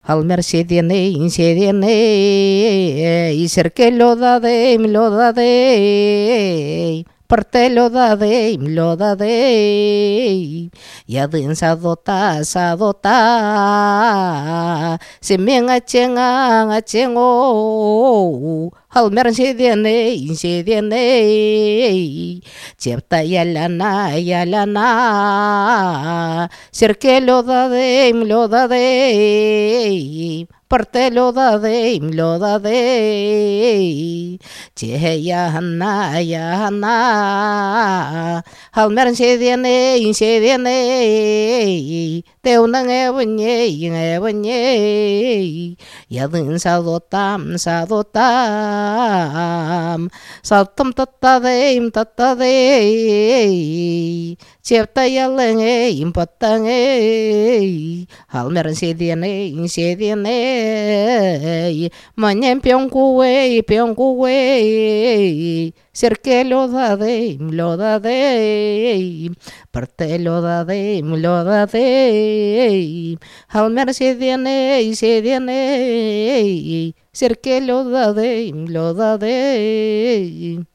Halmer sedene, iserke lodadei, parte lodadei, yadın sadota, semeng aceng halmer sedene, cepta yalana, serke lodadei, parte lodadei, yahana, halmer sedene, teunang ebonye, yadın sadotam, saltam tatadei, cepta yalenge, halmer sedene, manyem piongkuwe, serke lodadei, parte lodadei, halmer sedene, serke lodadei.